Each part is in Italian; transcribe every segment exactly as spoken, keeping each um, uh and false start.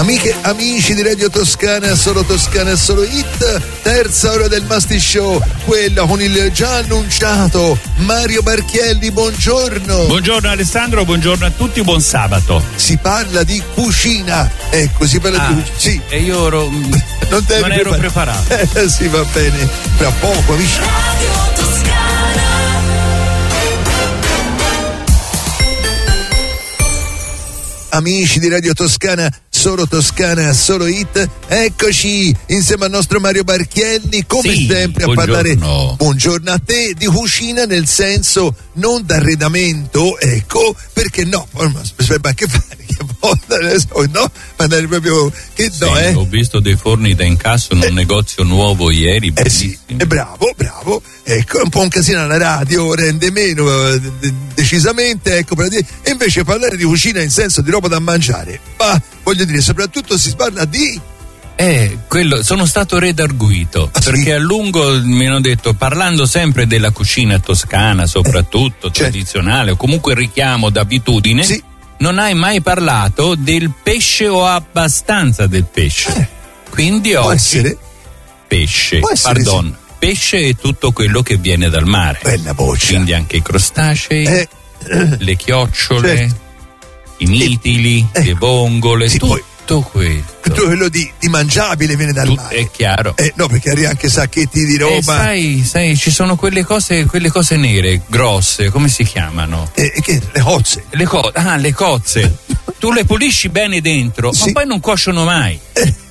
Amiche, amici di Radio Toscana, solo Toscana, solo hit, terza ora del Masti Show, quella con il già annunciato Mario Barchielli, buongiorno. Buongiorno Alessandro, buongiorno a tutti, buon sabato. Si parla di cucina, ecco, si parla ah, di cucina, sì. E io ero, non, non ero preparato. preparato. Eh, sì, va bene, fra poco, amici. Radio Toscana. Amici di Radio Toscana, solo Toscana, solo hit, eccoci insieme al nostro Mario Barchielli, come sì, sempre a buongiorno. parlare, buongiorno a te, di cucina nel senso non d'arredamento, ecco, perché no, ma che fare, che volta, no, mandare proprio, che sì, no, eh. Ho visto dei forni da incasso in un eh, negozio nuovo ieri, eh sì, è bravo, bravo, ecco, è un po' un casino alla radio, rende meno, eh, decisamente, ecco, e invece parlare di cucina in senso di roba da mangiare, ma voglio dire, soprattutto si parla di Eh, quello, sono stato redarguito ah, perché sì? a lungo mi hanno detto, parlando sempre della cucina toscana, soprattutto eh, tradizionale, certo. o comunque richiamo d'abitudine, sì. non hai mai parlato del pesce o abbastanza del pesce. Eh, Quindi può oggi essere? pesce, Può essere, pardon, sì. pesce e tutto quello che viene dal mare. Bella voce. Quindi anche i crostacei, Eh, le chiocciole, certo. i mitili, eh, le vongole, sì, tutto poi, questo. tutto quello di, di mangiabile viene dal Tu, mare. è chiaro. Eh, no, perché arriva anche sacchetti di roba. Eh, sai, sai, ci sono quelle cose, quelle cose nere, grosse, come si chiamano? Eh, che, le cozze. Le co- ah, le cozze. Tu le pulisci bene dentro, sì. ma poi non cuociono mai.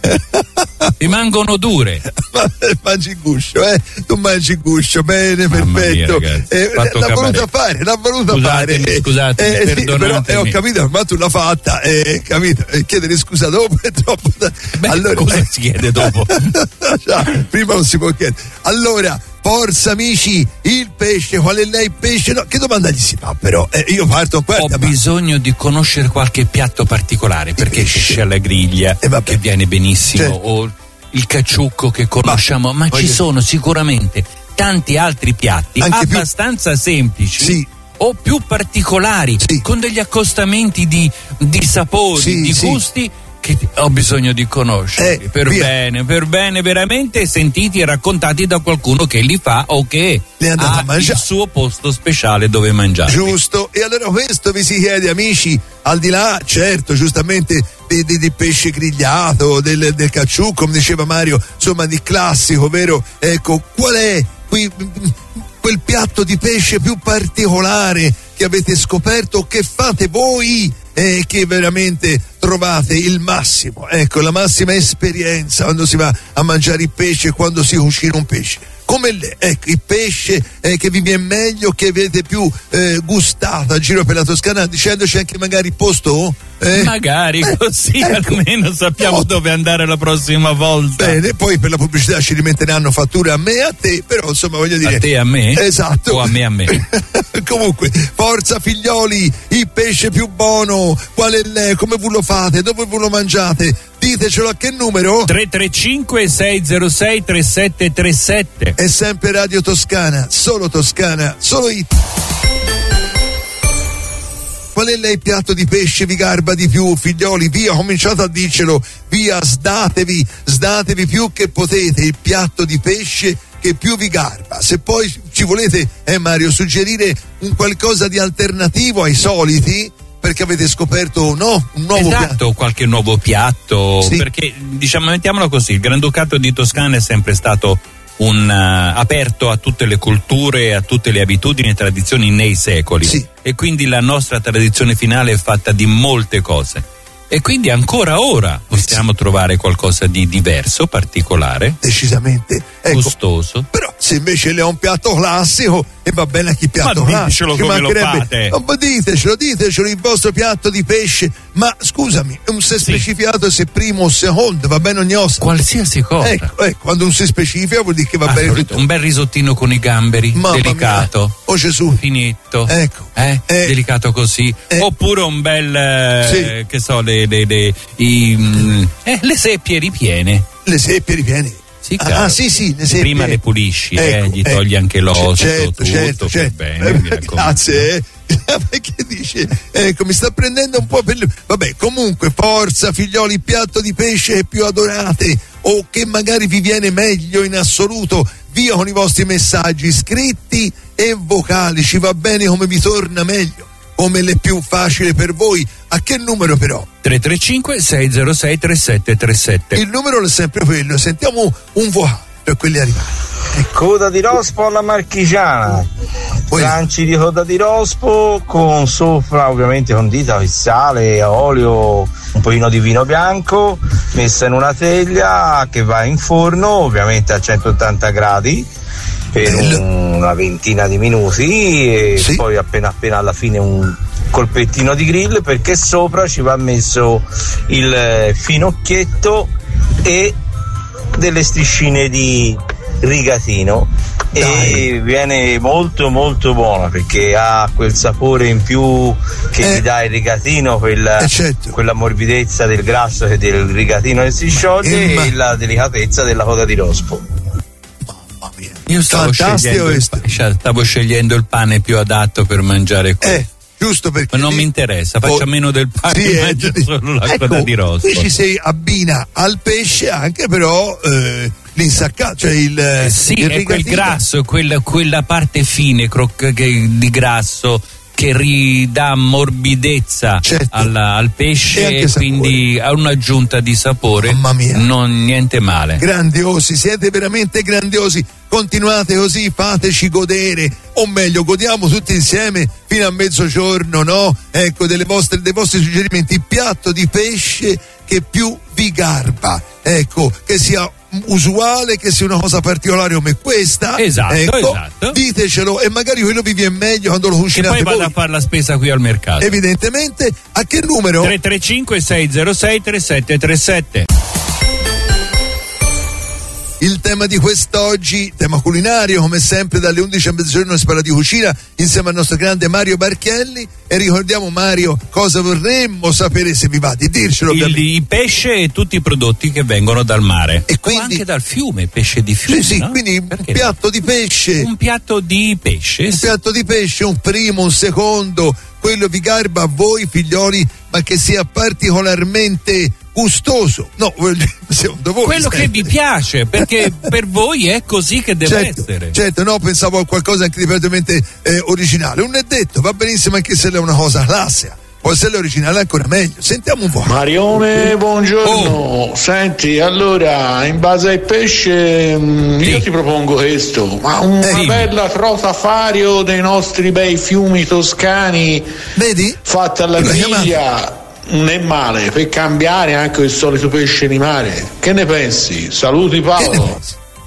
Rimangono dure. Ma mangi il guscio, eh? Tu mangi il guscio, bene, Mamma perfetto. mia, eh, l'ha voluta fare, l'ha voluta scusatemi, fare. Scusatemi, eh, sì, però eh, ho capito, ma tu l'ha fatta, eh, capito? Eh, chiedere scusa dopo è troppo. Da... Beh, allora, cosa si chiede dopo? Già, prima non si può chiedere. Allora, forza amici, il pesce, qual è lei il pesce? No, che domanda gli si fa però? Eh, io parto qua. Ho bisogno di conoscere qualche piatto particolare, perché pesce. pesce alla griglia, eh, che viene benissimo, certo. o il cacciucco che conosciamo, ma, ma ci sono sicuramente tanti altri piatti anche abbastanza più... semplici. Sì. O più particolari, sì. con degli accostamenti di, di sapori, sì, di sì. gusti che ho bisogno di conoscere eh, per via. bene, per bene, veramente sentiti e raccontati da qualcuno che li fa o che ha a il suo posto speciale dove mangiare. Giusto, e allora questo vi si chiede, amici, al di là, certo, giustamente di, di, di pesce grigliato, del, del cacciù, come diceva Mario, insomma di classico, vero? Ecco, qual è qui quel piatto di pesce più particolare che avete scoperto, che fate voi e che veramente trovate il massimo, ecco, la massima esperienza quando si va a mangiare il pesce, quando si cucina un pesce? Come le, ecco, il pesce eh, che vi viene meglio, che avete più eh, gustato a giro per la Toscana, dicendoci anche magari il posto? Eh? Magari eh, così ecco. almeno sappiamo oh. dove andare la prossima volta. Bene, poi per la pubblicità ci rimetteranno fatture a me e a te, però insomma voglio dire. A te e a me? Esatto. O a me a me? Comunque, forza figlioli, il pesce più buono, qual è lei, come ve lo fate, dove ve lo mangiate? Ditecelo a che numero? tre tre cinque sei zero sei tre sette tre sette. È sempre Radio Toscana, solo Toscana, solo hit. Qual è lei il piatto di pesce vi garba di più, figlioli? Via, cominciate a dircelo, via, sdatevi, sdatevi più che potete, il piatto di pesce che più vi garba. Se poi ci volete, eh Mario, suggerire un qualcosa di alternativo ai soliti, perché avete scoperto no, un nuovo esatto, piatto. qualche nuovo piatto, sì. Perché diciamo, mettiamolo così, il Granducato di Toscana è sempre stato un uh, aperto a tutte le culture, a tutte le abitudini e tradizioni nei secoli, sì. E quindi la nostra tradizione finale è fatta di molte cose e quindi ancora ora possiamo sì. trovare qualcosa di diverso, particolare, decisamente, ecco, gustoso. Però se invece le ho un piatto classico e va bene anche il piatto ma classico, ditecelo come lo fate. No, ma ditecelo, ditecelo il vostro piatto di pesce, ma scusami, non si è specificato sì. se primo o secondo, va bene ogni ossa, qualsiasi cosa, ecco, ecco, quando non si specifica vuol dire che va ah, bene tutto. Un bel risottino con i gamberi, mamma delicato, mia. Oh Gesù, finito, ecco, eh? Eh. delicato così, eh. oppure un bel eh, sì. che so le, le, le, i, mm, eh, le seppie ripiene, le seppie ripiene. Sì, ah, ah sì sì, le prima le pulisci, ecco, eh, gli togli ecco. anche l'osso, certo, tutto, certo, certo. bene, Eh, grazie, eh. Perché dice, ecco, mi sta prendendo un po' per le... Vabbè, comunque, forza figlioli, il piatto di pesce che più adorate o che magari vi viene meglio in assoluto, via con i vostri messaggi scritti e vocali, ci va bene come vi torna meglio, come l'è più facile per voi. A che numero però? tre tre cinque sei zero sei tre sette tre sette. Il numero è sempre quello, sentiamo un vocale per quelli arrivati. Coda di rospo alla marchigiana, tranci di coda di rospo con sopra ovviamente condita con sale, olio, un pochino di vino bianco, messa in una teglia che va in forno ovviamente a centottanta gradi per un, una ventina di minuti e sì. Poi appena appena alla fine un colpettino di grill, perché sopra ci va messo il finocchietto e delle striscine di rigatino. Dai. E viene molto molto buona perché ha quel sapore in più che eh, ti dà il rigatino, quella, eh certo. quella morbidezza del grasso e del rigatino che si scioglie, eh, e la delicatezza della coda di rospo. Mamma mia. Io stavo scegliendo, il, stavo scegliendo il pane più adatto per mangiare qui. Eh. Giusto, perché ma non mi interessa, faccio oh, meno del pane, sì, mangio eh, solo la ecco, coda di rospo. Qui ci si abbina al pesce anche però eh, l'insaccato, cioè il eh, sì, il è quel grasso, quella, quella parte fine croc- che, di grasso che ridà morbidezza certo. alla, al pesce e, e quindi ha un'aggiunta di sapore. Mamma mia. Non niente male. Grandiosi, siete veramente grandiosi. Continuate così, fateci godere, o meglio, godiamo tutti insieme fino a mezzogiorno, no? Ecco, delle vostre, dei vostri suggerimenti. Piatto di pesce che più vi garba, ecco, che sia usuale, che sia una cosa particolare come questa. Esatto, ecco, esatto. Ditecelo e magari quello vi viene meglio quando lo cucinate. E poi vado voi. a fare la spesa qui al mercato. Evidentemente. A che numero? tre tre cinque sei zero sei tre sette tre sette. Il tema di quest'oggi, tema culinario, come sempre dalle undici a mezzogiorno si parla di cucina insieme al nostro grande Mario Barchielli, e ricordiamo, Mario, cosa vorremmo sapere, se vi va di dircelo. Il, il pesce e tutti i prodotti che vengono dal mare e quindi, o anche dal fiume, pesce di fiume. Sì, sì, no? quindi Perché un piatto no? di pesce. Un piatto di pesce. Un sì. piatto di pesce, un primo, un secondo, quello vi garba a voi figlioli, ma che sia particolarmente gustoso, no, secondo voi quello che vi piace, perché per voi è così che deve certo, essere. Certo, no, pensavo a qualcosa anche di praticamente eh, originale. Un è detto, va benissimo anche se è una cosa classica, poi se è originale ancora meglio. Sentiamo un po'. Marione, buongiorno. Oh. Senti, allora, in base ai pesce mh, sì. io ti propongo questo, ma una eh, bella trota fario dei nostri bei fiumi toscani, vedi? Fatta alla griglia. Non è male, per cambiare anche il solito pesce di mare. Che ne pensi? Saluti Paolo.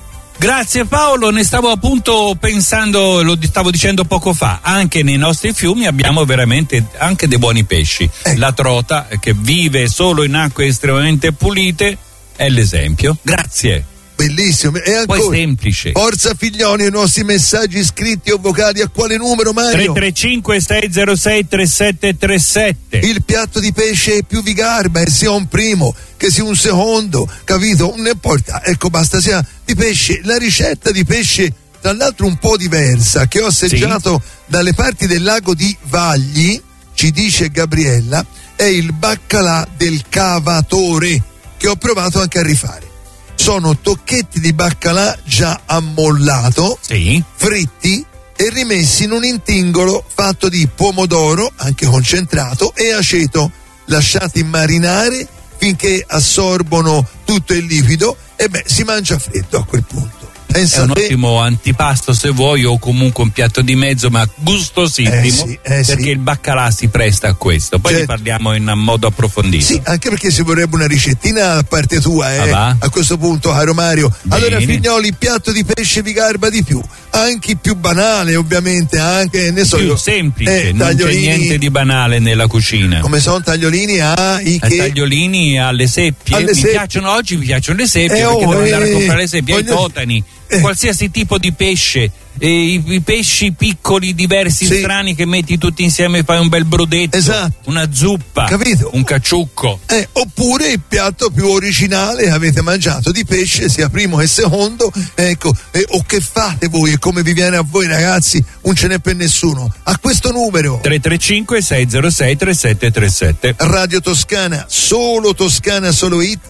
Grazie Paolo, ne stavo appunto pensando, lo stavo dicendo poco fa, anche nei nostri fiumi abbiamo veramente anche dei buoni pesci. Eh. La trota, che vive solo in acque estremamente pulite, è l'esempio. Grazie. Bellissimo, e ancora poi semplice. Forza figlioni, i nostri messaggi scritti o vocali a quale numero, Mario? tre tre cinque sei zero sei tre sette tre sette. Il piatto di pesce più vi garba, e sia un primo che sia un secondo, capito? Non importa, ecco, basta sia di pesce. La ricetta di pesce, tra l'altro un po' diversa, che ho assaggiato sì. dalle parti del lago di Vagli, ci dice Gabriella, è il baccalà del cavatore, che ho provato anche a rifare. Sono tocchetti di baccalà già ammollato, sì. fritti e rimessi in un intingolo fatto di pomodoro, anche concentrato, e aceto, lasciati marinare finché assorbono tutto il liquido, e beh, si mangia freddo a quel punto. Pensa è un te... ottimo antipasto se vuoi, o comunque un piatto di mezzo, ma gustosissimo, eh sì, eh perché sì. il baccalà si presta a questo. Poi certo. ne parliamo in modo approfondito. Sì, anche perché si vorrebbe una ricettina a parte tua, eh, ah, a questo punto, caro Mario. Bene. Allora, figlioli, il piatto di pesce vi garba di più, anche più banale, ovviamente, anche ne so più io, semplice, eh, non c'è niente di banale nella cucina. Come sono tagliolini a i che? Tagliolini alle seppie, alle mi seppie. piacciono oggi, mi piacciono le seppie, eh, perché oh, devo eh, andare a comprare le seppie, voglio... ai totani. Eh. Qualsiasi tipo di pesce E i, i pesci piccoli, diversi, sì. strani, che metti tutti insieme e fai un bel brodetto, esatto. una zuppa, capito? Un cacciucco. Eh, oppure il piatto più originale che avete mangiato di pesce, sia primo che secondo, ecco, eh, o che fate voi e come vi viene a voi, ragazzi, non ce n'è per nessuno. A questo numero tre tre cinque sei zero sei tre sette tre sette. Radio Toscana, solo Toscana, solo hit.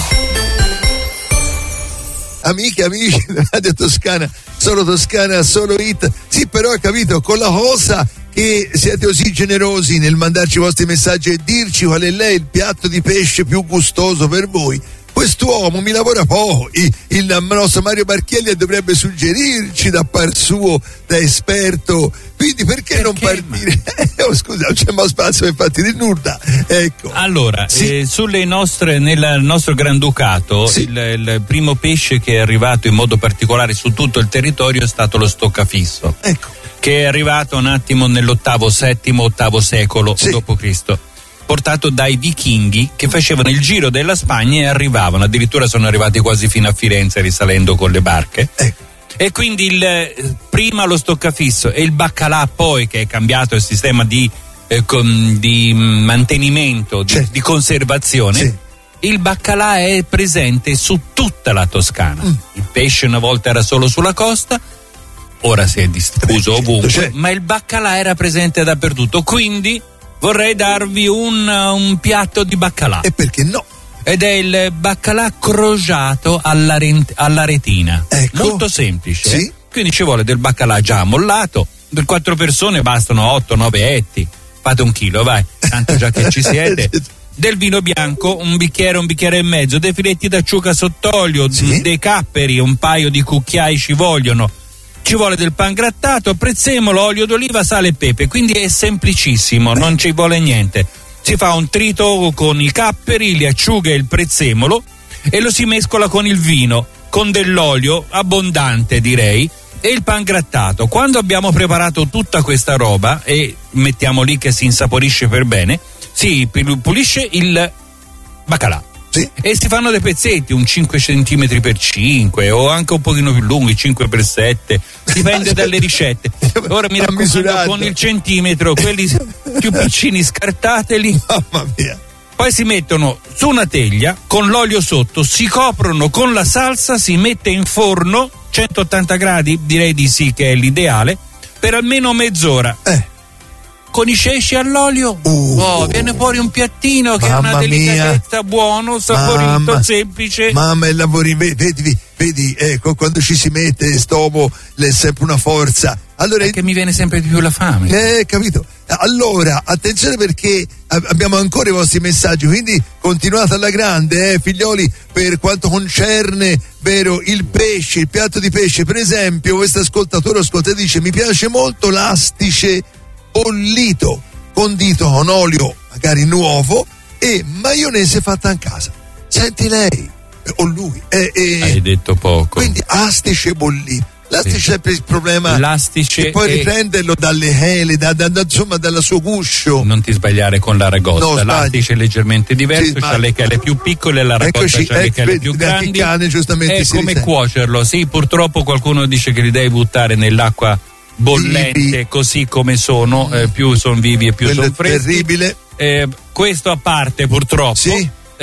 Amiche, amici di Radio Toscana, solo Toscana, solo hit. Sì, però hai capito, con la cosa che siete così generosi nel mandarci i vostri messaggi e dirci qual è lei il piatto di pesce più gustoso per voi. Quest'uomo mi lavora poco, il, il nostro Mario Barchielli dovrebbe suggerirci da par suo, da esperto, quindi perché, perché non partire? Eh, oh, scusa, non c'è mai spazio per partire in nulla. Ecco. Allora, sì. eh, sulle nostre, nel nostro Granducato, sì. il, il primo pesce che è arrivato in modo particolare su tutto il territorio è stato lo stoccafisso. Ecco. Che è arrivato un attimo nell'ottavo, settimo, ottavo secolo sì. dopo Cristo. Portato dai vichinghi che facevano il giro della Spagna e arrivavano, addirittura sono arrivati quasi fino a Firenze risalendo con le barche. Eh. E quindi il, prima lo stoccafisso e il baccalà, poi che è cambiato il sistema di, eh, con, di mantenimento, di, certo. di conservazione, sì. il baccalà è presente su tutta la Toscana. Mm. Il pesce una volta era solo sulla costa, ora si è diffuso ovunque, certo. ma il baccalà era presente dappertutto, quindi vorrei darvi un, un piatto di baccalà. E perché no? Ed è il baccalà crogiato alla, rent- alla retina. Ecco. Molto semplice. Sì. Eh? Quindi ci vuole del baccalà già ammollato. Per quattro persone bastano otto nove etti. Fate un chilo, vai. Tanto già che ci siete. Del vino bianco, un bicchiere, un bicchiere e mezzo. Dei filetti d'acciuga sott'olio, sì. dei capperi, un paio di cucchiai ci vogliono. Ci vuole del pan grattato, prezzemolo, olio d'oliva, sale e pepe, quindi è semplicissimo, non ci vuole niente. Si fa un trito con i capperi, le acciughe e il prezzemolo e lo si mescola con il vino, con dell'olio abbondante direi, e il pan grattato. Quando abbiamo preparato tutta questa roba e mettiamo lì che si insaporisce per bene, si pulisce il baccalà. Sì. E si fanno dei pezzetti, un cinque centimetri per cinque o anche un pochino più lunghi, cinque per sette, dipende dalle ricette. Ora mi raccomando con il centimetro, quelli più piccini scartateli. Mamma mia. Poi si mettono su una teglia con l'olio sotto, si coprono con la salsa, si mette in forno centottanta gradi, direi di sì che è l'ideale, per almeno mezz'ora. Eh. Con i ceci all'olio, uh, oh, viene fuori un piattino che è una delicatezza, buono, saporito, mamma, semplice. Mamma, il lavoro, vedi, vedi, ecco, quando ci si mette stomo è sempre una forza. Allora, è che mi viene sempre di più la fame. Eh, capito? Allora, attenzione perché abbiamo ancora i vostri messaggi, quindi continuate alla grande, eh, figlioli, per quanto concerne, vero, il pesce, il piatto di pesce. Per esempio, questo ascoltatore o ascoltatrice dice: mi piace molto l'astice bollito, condito con olio magari nuovo e maionese fatta in casa. Senti lei o lui eh, eh, hai detto poco. Quindi astice bollito. L'astice è sì. sempre il problema. L'astice e poi è... riprenderlo dalle hele, da, da, da, insomma, dal suo guscio. Non ti sbagliare con l'aragosta. No, l'astice è leggermente diverso, sì, c'ha le chele più piccole, l'aragosta Eccoci, c'ha le ecco, chele più grandi. Cane, giustamente, è si come risente. Cuocerlo. Sì, purtroppo qualcuno dice che li devi buttare nell'acqua bollente, vivi. Così come sono, eh, più sono vivi e più Quello sono freschi. Terribile. Eh, questo a parte, purtroppo. Sì.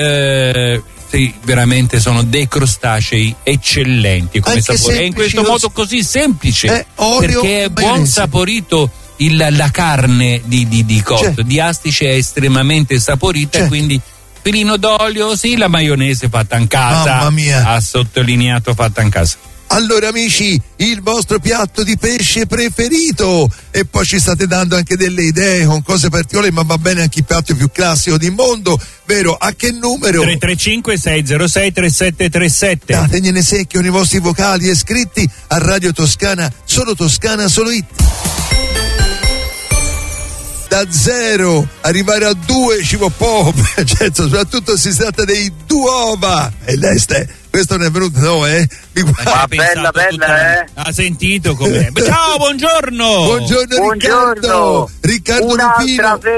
Eh, sì, veramente sono dei crostacei eccellenti come Anche sapore. E in questo modo così semplice, eh, olio, perché è buon maionese. saporito. Il, la carne di, di, di cotto, certo. di astice è estremamente saporita, certo. quindi filino d'olio, sì, la maionese fatta in casa. Mamma mia. Ha sottolineato fatta in casa. Allora amici, il vostro piatto di pesce preferito, e poi ci state dando anche delle idee con cose particolari, ma va bene anche il piatto più classico del mondo, vero? A che numero? tre tre cinque sei zero sei tre sette tre sette. Dategliene secchio nei vostri vocali e scritti a Radio Toscana, solo Toscana, solo hit. Da zero arrivare a due ci vuole poco, certo, soprattutto si tratta dei duova e l'este. questo non è venuto, no, eh? Ma bella, bella, eh? Ha sentito com'è? Ciao, buongiorno! Buongiorno, Buongiorno. Riccardo! Riccardo Un'altra Lupino!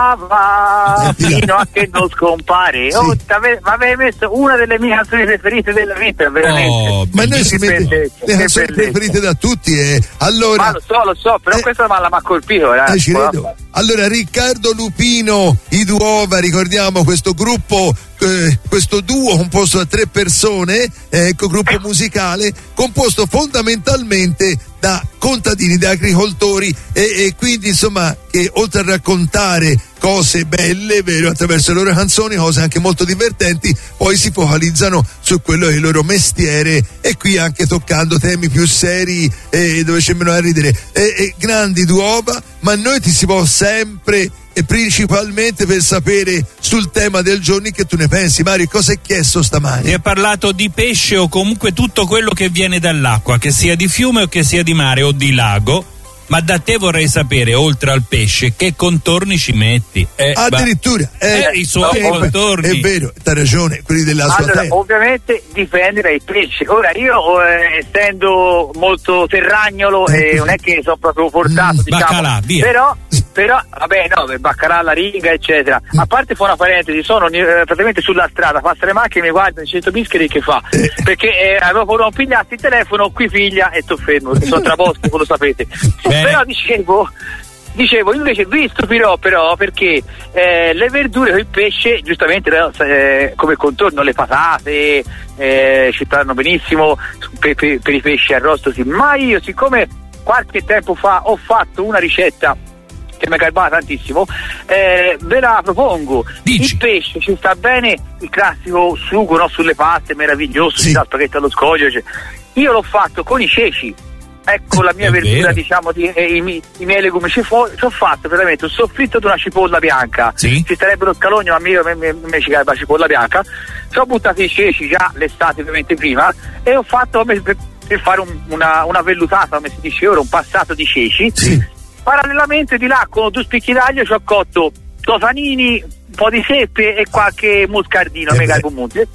velava fino a che non scompare. Sì. Oh, t'ave- ma avevi messo una delle mie canzoni preferite della vita, veramente. Oh, Ma noi si Che mette bellezza, le che canzoni bellezza. preferite da tutti, eh. Allora, Ma lo so, lo so, però Eh. questa ma l'ha colpito, eh. eh, ci credo. Allora, Riccardo Lupino, i Duova, ricordiamo questo gruppo, eh, questo duo composto da tre persone, eh, ecco, gruppo musicale composto fondamentalmente da contadini, da agricoltori e, e quindi insomma che oltre a raccontare cose belle, vero, attraverso le loro canzoni, cose anche molto divertenti, poi si focalizzano su quello che è il loro mestiere e qui anche toccando temi più seri e dove c'è meno a ridere. E, e grandi Duova, ma noi ti si può sempre e principalmente per sapere sul tema del giorno che tu ne pensi. Mario, cosa hai chiesto stamani? Si è parlato di pesce o comunque tutto quello che viene dall'acqua, che sia di fiume o che sia di mare o di lago, ma da te vorrei sapere, oltre al pesce, che contorni ci metti? Eh, Addirittura, eh, i suoi eh, contorni. È vero, t'hai ragione, quelli della sua Allora, terra. ovviamente dipende dai pesci. Ora io, eh, essendo molto terragnolo, eh, non è che sono proprio portato, Mm, diciamo. baccalà, via. Però, però, vabbè, no, baccarà la riga, eccetera. A parte, fa una parentesi, sono eh, praticamente sulla strada, passa le macchine, mi guarda, dice, Bischeri che fa? Perché eh, avevo non pigliato il telefono, qui figlia e sto fermo, perché sono traposto, voi lo sapete. Bene. Però dicevo, dicevo invece vi stupirò però perché eh, le verdure con il pesce giustamente eh, come contorno le patate eh, ci stanno benissimo per, per, per i pesci arrosto sì. Ma io siccome qualche tempo fa ho fatto una ricetta che mi è garbata tantissimo, eh, ve la propongo. Dici. Il pesce ci sta bene il classico sugo, no, sulle paste, meraviglioso, Sì. ci sta spaghetti allo scoglio, cioè. Io l'ho fatto con i ceci. Ecco la mia È verdura, vero. diciamo, di, eh, i, mi- i miei legumi. Ci, fo- ci ho fatto veramente un soffritto di una cipolla bianca. Sì. Ci sarebbero scalogno, ma a me, me, me, me ci garba la cipolla bianca. Ci ho buttato i ceci già l'estate, ovviamente prima, e ho fatto come per, per fare un, una, una vellutata, come si dice ora, un passato di ceci. Sì. Parallelamente di là con due spicchi d'aglio ci ho cotto tosanini, un po' di seppe e qualche muscardino, Eh mega beh. comune.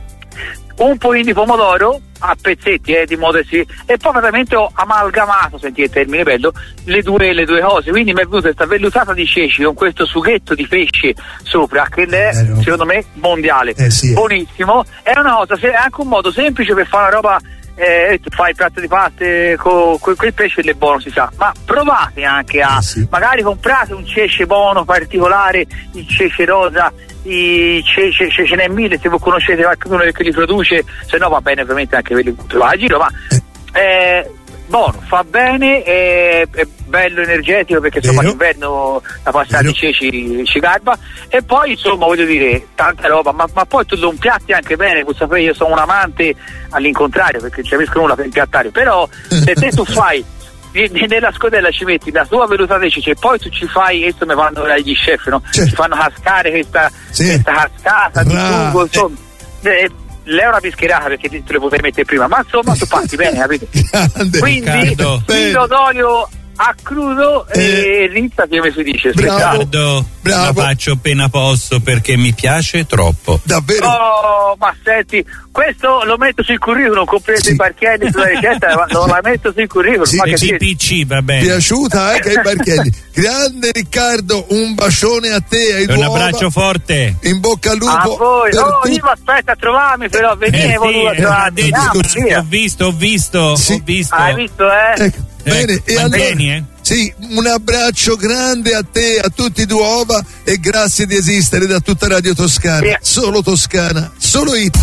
Un po' di pomodoro a pezzetti, eh, di modo che si... e poi praticamente ho amalgamato, senti il termine bello, le due, le due cose, quindi mi è venuta questa vellutata di ceci con questo sughetto di pesce sopra, che è Bello. secondo me mondiale, Eh, sì, eh. buonissimo, è una cosa, se- è anche un modo semplice per fare una roba, eh, tu fai il piatto di paste con quel pesce ed è buono, si sa, ma provate anche a, Eh, sì. magari comprate un cece buono particolare, il cece rosa, i cece, ce ce n'è mille, se voi conoscete qualcuno che li produce, se no va bene ovviamente anche quelli che va a giro, ma eh, buono, fa bene, è, è bello energetico perché insomma Vero. l'inverno la passata Vero. di ceci ci garba, e poi insomma voglio dire tanta roba, ma, ma poi tu lo impiatti anche bene, vuoi sapere, io sono un amante all'incontrario perché ci capisco nulla per impiattare, però se te tu fai ne- nella scodella ci metti la tua vellutata di ceci e poi tu ci fai, questo mi fanno ora gli chef, no? Certo. Ci fanno cascare questa, Sì. questa cascata di Bra- sugo, insomma. Eh, lei è una bischerata perché te te le potrei mettere prima, ma insomma tu parti bene, capito? Grande. Quindi Riccardo. filo d'olio a crudo Eh. e rinza come si dice. Bravo. Riccardo, Bravo. la faccio appena posso perché mi piace troppo. Davvero? Oh, ma senti, questo lo metto sul curriculum, compreso Sì. i parchelli sulla ricetta, ma lo la metto sul curriculum. Sì, ma che C dire? P C, va bene. Piaciuta anche ai Barchelli. Grande Riccardo, un bacione a te, ai Un Duova. abbraccio forte. In bocca al lupo. A voi, per oh, tutti. io aspetta a trovarmi, però Eh venivo sì, voluto a eh, trovarmi. detto, Ah, così, via. ho visto, ho visto, Sì. ho visto. Hai visto, eh? Ecco, bene, e allora, mantieni, eh? sì, un abbraccio grande a te, a tutti i Duova e grazie di esistere da tutta Radio Toscana. Sì. Solo Toscana, solo it.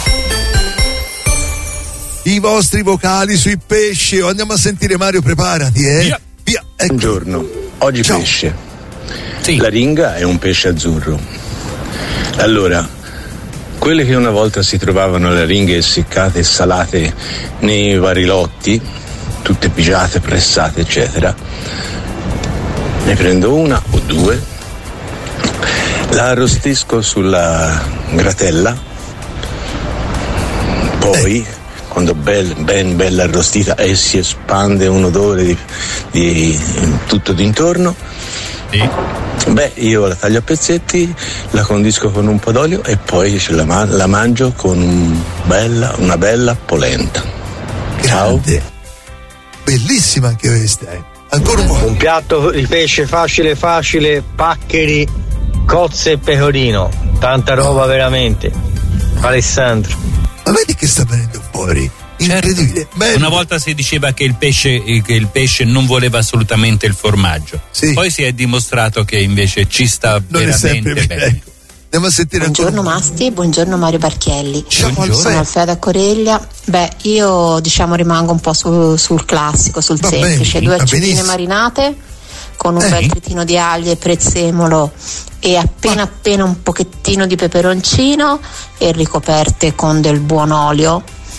I vostri vocali sui pesci, oh, andiamo a sentire Mario, preparati, eh? Via. Via, ecco. Buongiorno, oggi Ciao. pesce. Sì. La ringa è un pesce azzurro. Allora, quelle che una volta si trovavano le ringhe essiccate e salate nei vari lotti, tutte pigiate, pressate, eccetera, ne prendo una o due, la arrostisco sulla gratella, poi quando bel, ben bella arrostita e si espande un odore di, di tutto d'intorno, Sì. Beh, io la taglio a pezzetti, la condisco con un po' d'olio e poi ce la, ma- la mangio con un bella, una bella polenta. Ciao. Grande. Bellissima anche questa, eh. Ancora un po'. Un piatto di pesce facile facile, paccheri, cozze e pecorino. Tanta roba veramente. Alessandro. Ma vedi che sta venendo fuori? Incredibile. Certo. Una volta si diceva che il pesce che il pesce non voleva assolutamente il formaggio. Sì. Poi si è dimostrato che invece ci sta Non è sempre veramente bene. ecco. Andiamo a sentire Buongiorno ancora. Masti, buongiorno Mario Barchielli. Ciao, Sono Alfreda Coreglia. Beh, io diciamo rimango un po' su, sul classico, sul Va semplice. bene, Due va acciottine benissimo. marinate con un Eh. bel tritino di aglio e prezzemolo e appena appena un pochettino di peperoncino e ricoperte con del buon olio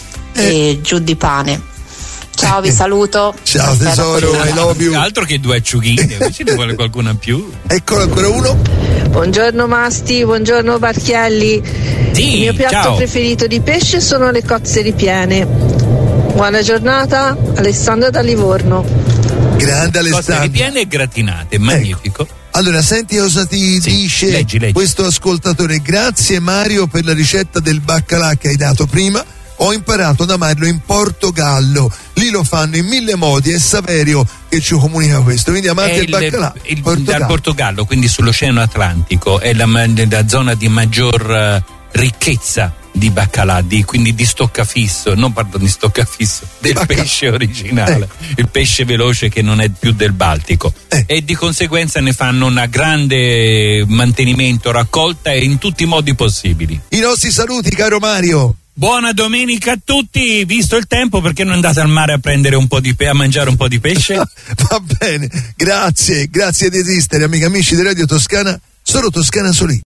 Eh. e giù di pane. Ciao, vi Eh. saluto. Ciao Alfreda tesoro, Coreglia. I love you. Altro che due acciughine, ce ne vuole qualcuna più? Eccolo ancora uno. Buongiorno Masti, buongiorno Barchielli. Sì, Il mio piatto ciao. preferito di pesce sono le cozze ripiene. Buona giornata, Alessandra da Livorno. Grande Cose Alessandro. ripiene e gratinate, magnifico. Allora, senti cosa ti Sì, dice leggi, leggi. questo ascoltatore. Grazie Mario per la ricetta del baccalà che hai dato prima. Ho imparato ad amarlo in Portogallo. Lì lo fanno in mille modi. È Saverio che ci comunica questo. Quindi amante È il baccalà. il- Portogallo. dal Portogallo, quindi sull'Oceano Atlantico, è la, la zona di maggior eh, ricchezza di baccalà, di, quindi di stoccafisso, non parlo di stoccafisso, del baccalà. pesce originale, il pesce veloce che non è più del Baltico. Eh. E di conseguenza ne fanno una grande mantenimento, raccolta e in tutti i modi possibili. I nostri saluti, caro Mario. Buona domenica a tutti, visto il tempo, perché non andate al mare a prendere un po' di pe- a mangiare un po' di pesce? Va bene, grazie, grazie di esistere, amici amici di Radio Toscana, solo Toscana Solì.